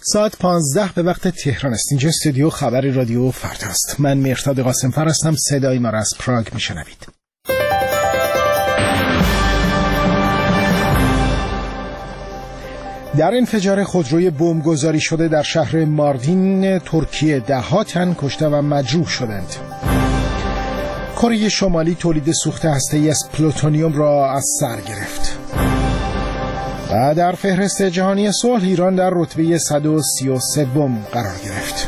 ساعت 15 به وقت تهران است. اینجا استودیو خبر رادیو فردا است. من مهرداد قاسم‌فر هستم. صدای ما را از پراگ میشنوید. در انفجار خودروی بمبگذاری شده در شهر ماردین ترکیه 10 تن کشته و مجروح شدند. کره شمالی تولید سوخت هسته‌ای از پلوتونیوم را از سر گرفت. و در فهرست جهانی صلح ایران در رتبه 133 قرار گرفت.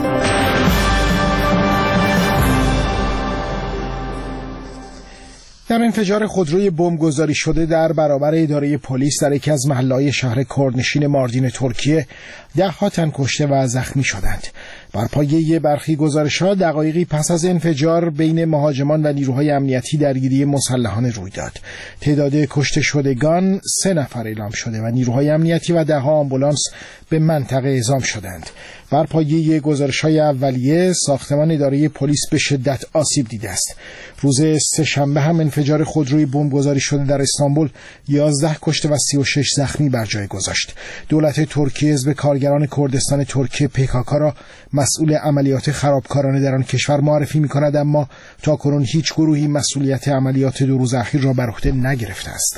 در انفجار خودروی بمبگذاری شده در برابر اداره پلیس در یکی از محله‌های شهر کردنشین ماردین ترکیه 10 تن کشته و زخمی شدند. بر پایه برخی گزارش‌ها دقایقی پس از انفجار بین مهاجمان و نیروهای امنیتی درگیری مسلحانه روی داد. تعداد کشته شدگان 3 نفر اعلام شده و نیروهای امنیتی و 10 آمبولانس به منطقه اعزام شدند. بر پایه گزارش‌های اولیه ساختمان اداره پلیس به شدت آسیب دیده است. روز سه‌شنبه هم انفجار خودروی بمبگذاری شده در استانبول 11 کشته و 36 زخمی بر جای گذاشت. دولت ترکیه حزب کارگران کردستان ترکیه PKK را مسئول عملیات خرابکارانه در آن کشور معرفی می‌کند، اما تاکنون هیچ گروهی مسئولیت عملیات 2 روز اخیر را بر عهده نگرفته است.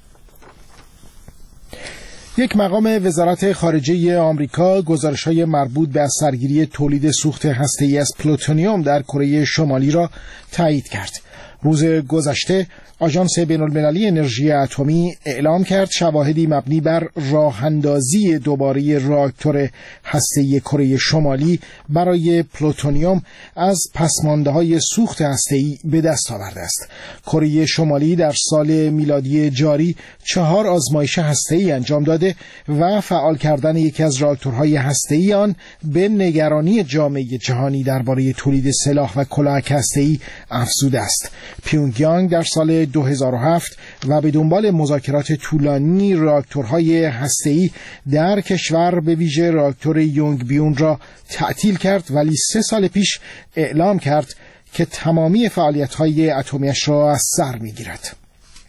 یک مقام وزارت خارجه آمریکا گزارش‌های مربوط به از سرگیری تولید سوخت هسته‌ای از پلوتونیوم در کره شمالی را تایید کرد. روز گذشته آژانس بین‌المللی انرژی اتمی اعلام کرد شواهدی مبنی بر راه‌اندازی دوباره راکتور هسته‌ای کره شمالی برای پلوتونیوم از پسمانده‌های سوخت هسته‌ای به دست آورده است. کره شمالی در سال میلادی جاری 4 آزمایش هسته‌ای انجام داده و فعال کردن یکی از راکتورهای هسته‌ای آن به نگرانی جامعه جهانی درباره تولید سلاح و کلاهک هسته‌ای افزوده است. پیونگیانگ در سال 2007 و به دنبال مذاکرات طولانی راکتورهای هسته‌ای در کشور به ویژه راکتور یونگبیون را تعطیل کرد، ولی 3 سال پیش اعلام کرد که تمامی فعالیت‌های اتمیش را از سر می‌گیرد.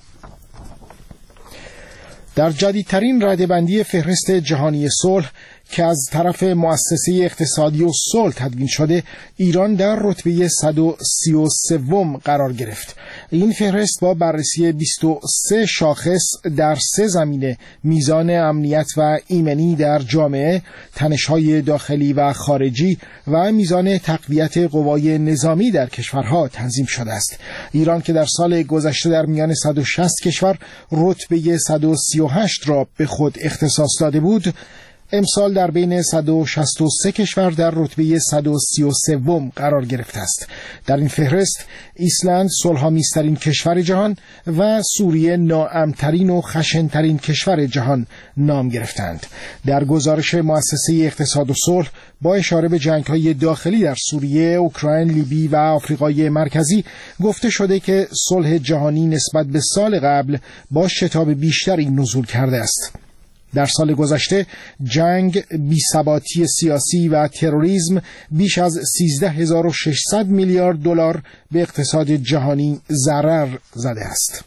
در جدیدترین رده‌بندی فهرست جهانی صلح که از طرف مؤسسه اقتصادی و صلح تدوین شده، ایران در رتبه 133 قرار گرفت. این فهرست با بررسی 23 شاخص در 3 زمینه: میزان امنیت و ایمنی در جامعه، تنش‌های داخلی و خارجی و میزان تقویت قوای نظامی در کشورها تنظیم شده است. ایران که در سال گذشته در میان 160 کشور رتبه 138 را به خود اختصاص داده بود، امسال در بین 163 کشور در رتبه 133 قرار گرفته است. در این فهرست ایسلند صلح‌آمیزترین کشور جهان و سوریه ناامن‌ترین و خشن‌ترین کشور جهان نام گرفتند. در گزارش مؤسسه اقتصاد و صلح با اشاره به جنگ‌های داخلی در سوریه، اوکراین، لیبی و آفریقای مرکزی گفته شده که صلح جهانی نسبت به سال قبل با شتاب بیشتری نزول کرده است. در سال گذشته جنگ، بی‌ثباتی سیاسی و تروریسم بیش از 13600 میلیارد دلار به اقتصاد جهانی ضرر زده است.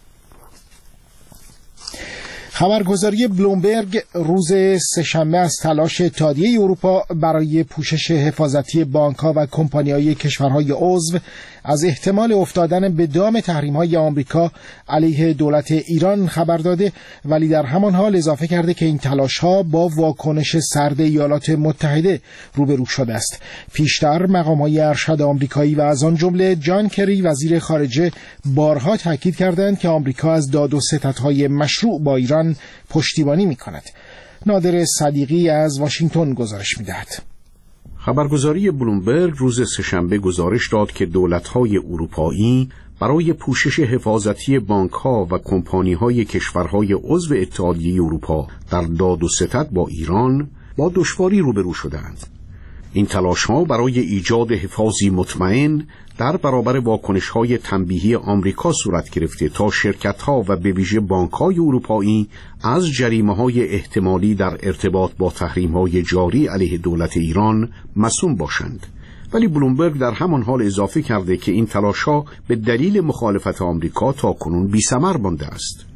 خبرگزاری بلومبرگ روز سه‌شنبه از تلاش اتحادیه اروپا برای پوشش حفاظتی بانک‌ها و کمپانی‌های کشورهای عضو از احتمال افتادن به دام تحریم‌های آمریکا علیه دولت ایران خبر داده، ولی در همان حال اضافه کرده که این تلاش‌ها با واکنش سرد ایالات متحده روبرو شده است. پیشتر مقام‌های ارشد آمریکایی و از آن جمله جان کری وزیر خارجه بارها تاکید کردند که آمریکا از داد و ستدهای مشروع با ایران پشتیبانی می‌کند. نادر صدیقی از واشنگتن گزارش می‌دهد. خبرگزاری بلومبرگ روز سه‌شنبه گزارش داد که دولت‌های اروپایی برای پوشش حفاظتی بانک‌ها و کمپانی‌های کشورهای عضو اتحادیه اروپا در داد و ستد با ایران با دشواری روبرو شدند. این تلاش‌ها برای ایجاد حفاظی مطمئن در برابر واکنش‌های تنبیهی آمریکا صورت گرفته تا شرکت‌ها و به ویژه بانک‌های اروپایی از جریمه‌های احتمالی در ارتباط با تحریم‌های جاری علیه دولت ایران مصون باشند. ولی بلومبرگ در همان حال اضافه کرده که این تلاش‌ها به دلیل مخالفت آمریکا تاکنون بی‌ثمر مانده است.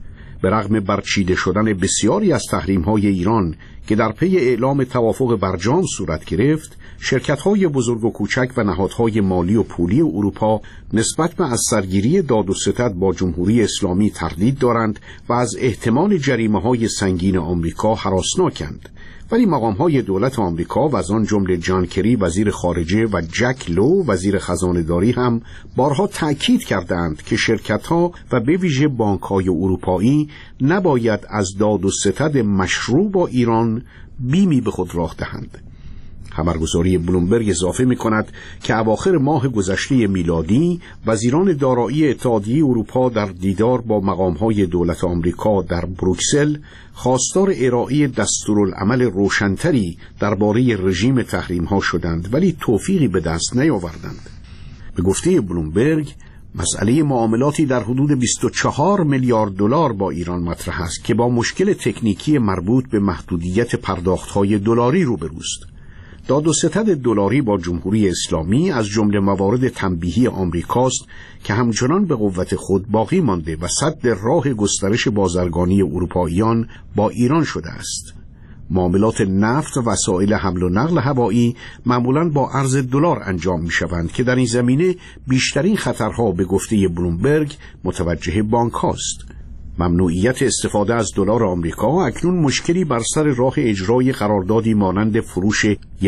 به رغم برچیده شدن بسیاری از تحریم‌های ایران که در پی اعلام توافق برجام صورت گرفت، شرکت‌های بزرگ و کوچک و نهادهای مالی و پولی اروپا نسبت به از سرگیری داد و ستد با جمهوری اسلامی تردید دارند و از احتمال جریمه‌های سنگین آمریکا هراسناکند. ولی مقام‌های دولت آمریکا و از آن جمله جان کری وزیر خارجه و جک لو وزیر خزانه‌داری هم بارها تأکید کردند که شرکت‌ها و به ویژه بانک‌های اروپایی نباید از داد و ستد مشروع با ایران بیمی به خود راه دهند. خبرگزاری بلومبرگ اضافه می‌کند که اواخر ماه گذشته میلادی وزیران دارایی اتحادیه اروپا در دیدار با مقام‌های دولت آمریکا در بروکسل خواستار ارائه دستورالعمل روشن‌تری درباره رژیم تحریم‌ها شدند، ولی توفیقی به دست نیاوردند. به گفته بلومبرگ، مسئله معاملاتی در حدود 24 میلیارد دلار با ایران مطرح است که با مشکل تکنیکی مربوط به محدودیت پرداخت‌های دلاری روبروست. داد و ستد دلاری با جمهوری اسلامی از جمله موارد تنبیهی آمریکاست که همچنان به قوت خود باقی مانده و سد راه گسترش بازرگانی اروپاییان با ایران شده است. معاملات نفت و وسایل حمل و نقل هوایی معمولاً با ارز دلار انجام می‌شوند که در این زمینه بیشترین خطرها به گفته بلومبرگ متوجه بانک‌هاست. ممنوعیت استفاده از دلار آمریکا اکنون مشکلی بر سر راه اجرای قراردادی مانند فروش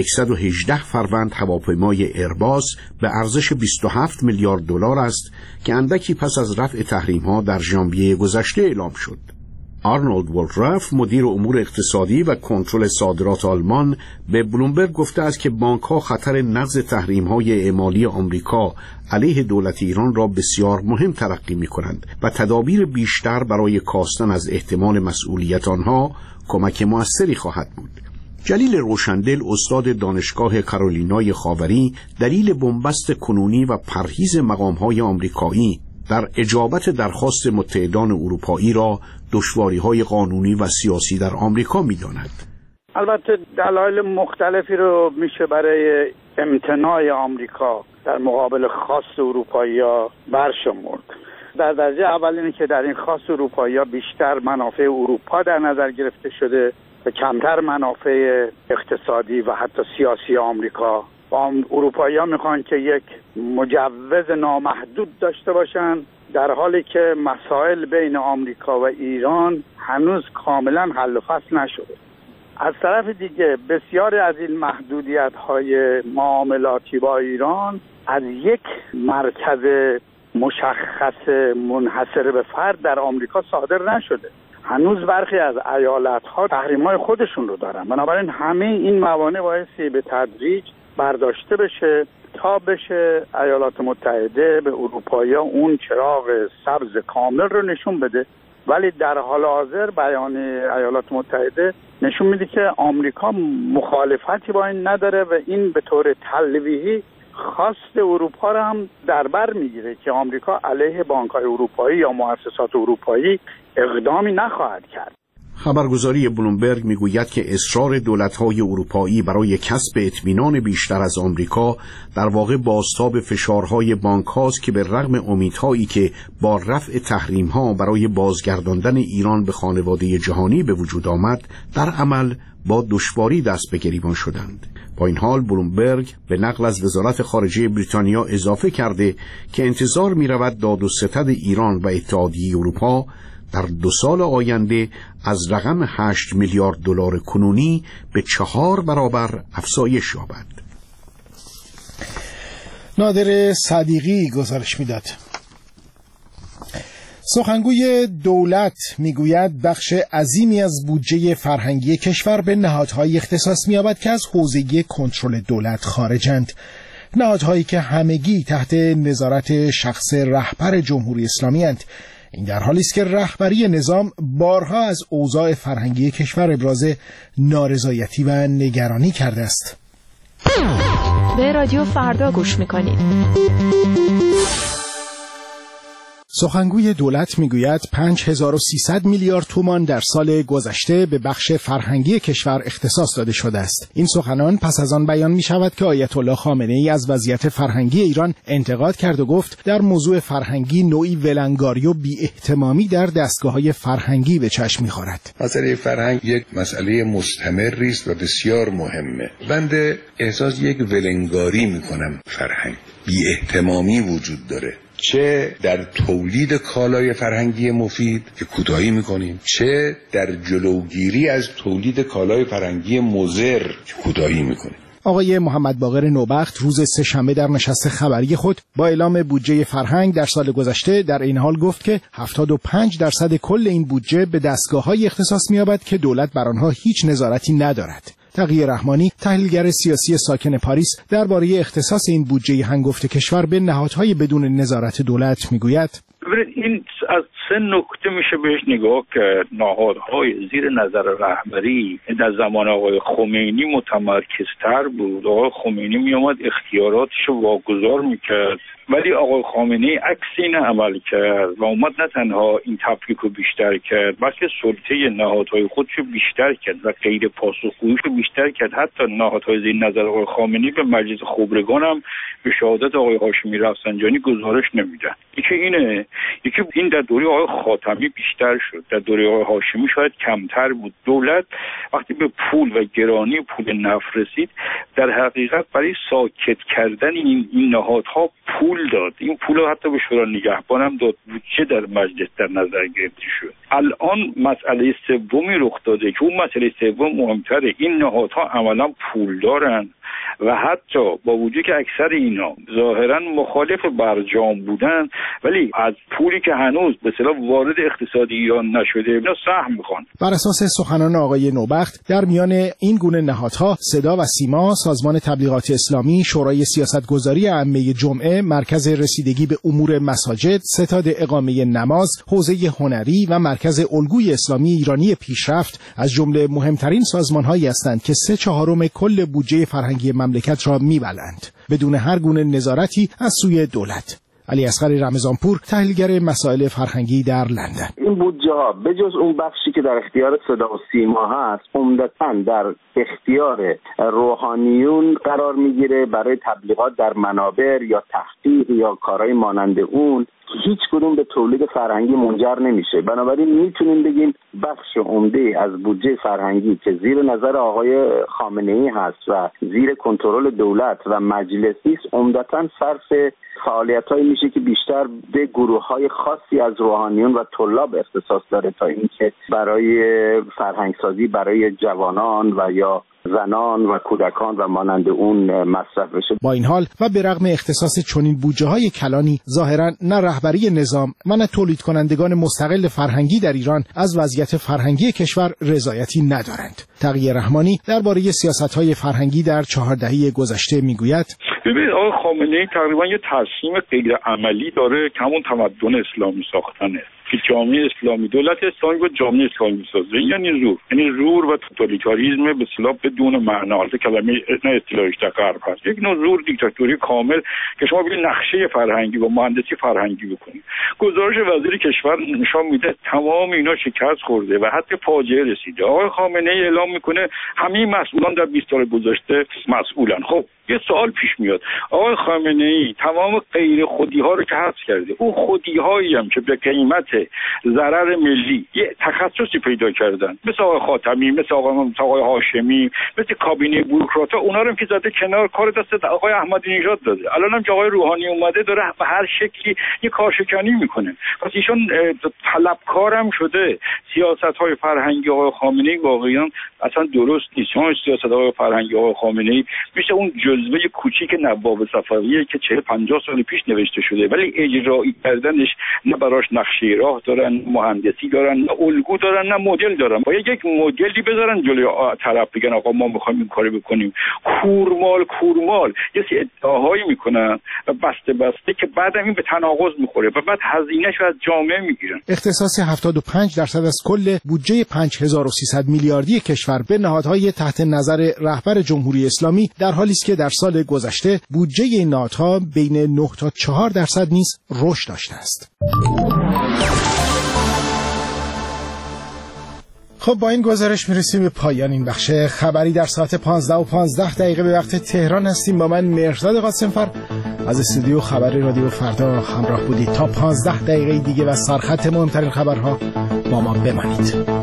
118 فروند هواپیمای ایرباس به ارزش 27 میلیارد دلار است که اندکی پس از رفع تحریم‌ها در ژانویه گذشته اعلام شد. آرنولد وولفراف مدیر امور اقتصادی و کنترل صادرات آلمان به بلومبرگ گفته است که بانک‌ها خطر نقض تحریم‌های اعمالی آمریکا علیه دولت ایران را بسیار مهم تلقی می‌کنند و تدابیر بیشتر برای کاستن از احتمال مسئولیت آنها کمک موثری خواهد بود. جلیل روشندل استاد دانشگاه کارولینای خاوری دلیل بنبست کنونی و پرهیز مقام‌های آمریکایی در اجابت درخواست متحدان اروپایی را دشواری‌های قانونی و سیاسی در آمریکا می‌داند. البته دلایل مختلفی رو میشه برای امتناع آمریکا در مقابل خواست اروپایی‌ها برشمرد. در درجه اول اینه که در این خواست اروپایی‌ها بیشتر منافع اروپا در نظر گرفته شده و کمتر منافع اقتصادی و حتی سیاسی آمریکا. اروپایی‌ها میخوان که یک مجوز نامحدود داشته باشن، در حالی که مسائل بین آمریکا و ایران هنوز کاملا حل و فصل نشده. از طرف دیگه بسیاری از این محدودیت‌های معاملاتی با ایران از یک مرکز مشخص منحصر به فرد در آمریکا صادر نشده. هنوز برخی از ایالت‌ها تحریم‌های خودشون رو دارن. بنابراین همه این موانع بایستی به تدریج برداشته بشه تا بشه ایالات متحده به اروپایی‌ها اون چراغ سبز کامل رو نشون بده. ولی در حال حاضر بیان ایالات متحده نشون میده که آمریکا مخالفتی با این نداره و این به طور تلویحی خواست اروپا رو هم در بر میگیره که آمریکا علیه بانک‌های اروپایی یا مؤسسات اروپایی اقدامی نخواهد کرد. خبرگزاری بلومبرگ میگوید که اصرار دولت‌های اروپایی برای کسب اطمینان بیشتر از آمریکا در واقع بازتاب فشارهای بانک‌هاست که به رغم امیدهایی که با رفع تحریم‌ها برای بازگرداندن ایران به خانواده جهانی به وجود آمد، در عمل با دشواری دست به گریبان شدند. با این حال بلومبرگ به نقل از وزارت خارجه بریتانیا اضافه کرده که انتظار می‌رود داد و ستد ایران و اتحادیه اروپا در 2 سال آینده از رقم 8 میلیارد دلار کنونی به 4 برابر افزایش یابد. نادر صدیقی گزارش میداد. سخنگوی دولت میگوید بخش عظیمی از بودجه فرهنگی کشور به نهادهای اختصاص می‌یابد که از حوزه کنترل دولت خارجند. نهادهایی که همگی تحت نظارت شخص رهبر جمهوری اسلامی اند. این در حالی است که رهبری نظام بارها از اوضاع فرهنگی کشور ابراز نارضایتی و نگرانی کرده است. به رادیو فردا گوش میکنید. سخنگوی دولت میگوید 5300 میلیارد تومان در سال گذشته به بخش فرهنگی کشور اختصاص داده شده است. این سخنان پس از آن بیان می شود که آیت الله خامنه ای از وضعیت فرهنگی ایران انتقاد کرد و گفت در موضوع فرهنگی نوعی ولنگاری و بی‌احتمامی در دستگاه‌های فرهنگی به چشم می‌خورد. مسئله فرهنگ یک مسئله مستمری است و بسیار مهمه. بنده احساس یک ولنگاری می‌کنم. فرهنگ بی‌احتمامی وجود داره، چه در تولید کالای فرهنگی مفید که کوتاهی میکنیم، چه در جلوگیری از تولید کالای فرهنگی مضر که کوتاهی میکنیم. آقای محمد باقر نوبخت روز سه‌شنبه در نشست خبری خود با اعلام بودجه فرهنگ در سال گذشته در این حال گفت که 75% کل این بودجه به دستگاه‌های اختصاص می‌یابد که دولت بر آنها هیچ نظارتی ندارد. تقی رحمانی، تحلیلگر سیاسی ساکن پاریس، درباره اختصاص این بودجه هنگفت کشور به نهادهای بدون نظارت دولت میگوید: این از سه نکته میشه بهش نگاه کرد. نهادهای زیر نظر رهبری در زمان آقای خمینی متمرکزتر بود. آقای خمینی میامد اختیاراتش واگذار میکرد، ولی آقای خامنه‌ای عکس این عمل کرد و اومد نه تنها این تفکیک رو بیشتر کرد، بلکه سلطه نهادهای خودش رو بیشتر کرد و غیر پاسخگوییش رو بیشتر کرد. حتی نهادهای زیر نظر آقای خامنه‌ای به مجلس خبرگان هم به شهادت آقای هاشمی رفسنجانی گزارش نمیدن. یکی این در دوره آقای خاتمی بیشتر شد، در دوره آقای هاشمی شاید کمتر بود. دولت وقتی به پول و گرانی پول نفت رسید، در حقیقت برای ساکت کردن این نهادها پول داد. این پول حتی به شورای نگهبان هم داد، بودجه در مجلس در نظر گرفته شد. الان مسئله سومی رخ داده که اون مسئله سوم مهمتره. این نهادها عملا پول دارن و حتی با وجود که اکثر اینا ظاهرا مخالف برجام بودن، ولی از پولی که هنوز به اصطلاح وارد اقتصاد ایران نشده اینا سهم میخوان. بر اساس سخنان آقای نوبخت، در میان این گونه نهادها صدا و سیما، سازمان تبلیغات اسلامی، شورای سیاستگذاری عامه جمعه، مرکز رسیدگی به امور مساجد، ستاد اقامه نماز، حوزه هنری و مرکز الگوی اسلامی ایرانی پیشرفت از جمله مهمترین سازمان‌هایی هستند که 3/4 کل بودجه فرهنگی مملکت را می‌بلند بدون هر گونه نظارتی از سوی دولت. علی اصغر رمضانپور، تحلیلگر مسائل فرهنگی در لندن: این بودجه ها به جز اون بخشی که در اختیار صدا و سیما هست، عمدتاً در اختیار روحانیون قرار میگیره برای تبلیغات در منابر یا تحقیق یا کارهای مانند اون. هیچ کدوم به تولید فرهنگی منجر نمیشه. بنابراین میتونیم بگیم بخش عمده از بودجه فرهنگی که زیر نظر آقای خامنه‌ای هست و زیر کنترل دولت و مجلسی است، عمدتاً صرف فعالیت‌هایی میشه که بیشتر به گروه‌های خاصی از روحانیون و طلاب اختصاص داره تا اینکه برای فرهنگسازی برای جوانان و یا زنان و کودکان و مانند اون مصرف بشه. با این حال و به رغم اختصاص چنین بودجه‌های کلانی، ظاهراً نه رهبری نظام و نه تولید کنندگان مستقل فرهنگی در ایران از وضعیت فرهنگی کشور رضایتی ندارند. تقی رحمانی درباره سیاست‌های فرهنگی در 4 دهه گذشته میگوید: ببینید آقای خامنه‌ای تقریبا یه تصمیم غیر عملی داره که همون تمدن اسلامی ساختنه، که جامعه اسلامی، دولت اسلامی با جامعه اسلامی سازه. یعنی زور و توتالیتاریسم به اصطلاح بدون معنا. البته کلمه نه اصطلاحش در غرب هست. یک نوع زور دیکتاتوری کامل که شما ببینید نقشه فرهنگی و مهندسی فرهنگی بکنید. گزارش وزیر کشور نشان میده تمام اینا شکست خورده و حتی فاجعه رسیده. آقای خامنه‌ای اعلام میکنه همه مسئولان در 20 سال گذشته مسئولن. خب یه سوال پیش میاد، آقای خامنه‌ای تمام غیر خودی‌ها رو که حذف کرده، اون خودی‌هایی هم که به قیمت ضرر ملی یه تخصصی پیدا کردن، مثل آقای خاتمی، مثل آقای هاشمی، مثل کابینه بوروکرات‌ها، اونا رو که زده کنار، کار دست آقای احمدی نژاد داده. الان هم که آقای روحانی اومده داره به هر شکلی یه کارشکنی میکنه. پس ایشون طلبکارم شده. سیاست‌های فرهنگی آقای خامنه‌ای واقعا اصلا درست نیست. چون سیاست آقای فرهنگی آقای خامنه‌ای میشه اون جزوه کوچیک نواب صفویه که 40-50 سال پیش نوشته شده، ولی اجرایی کردنش نه براش نقشه راه دارن، مهندسی دارن، نه الگو دارن، نه مدل دارن. باید یک مدلی بذارن جلوی طرف، بگن آقا ما می‌خوایم این کارو بکنیم. کورمال یه سری ادعاهایی میکنن و بسته که بعدم این به تناقض میخوره و بعد هزینه‌شو از جامعه میگیرن. اختصاص 75% از کل بودجه 5300 میلیاردی کشور به نهادهای تحت نظر رهبر جمهوری اسلامی در حالی است که در سال گذشته بودجه این نهادها بین 9 تا 4% نیز رشد داشته است. خب با این گزارش میرسیم به پایان این بخش خبری. در ساعت 15:15 به وقت تهران هستیم. با من مهرداد قاسمفر از استودیو خبر رادیو فردا همراه بودید. تا 15 دقیقه دیگه و سرخط مهمترین خبرها با ما بمانید.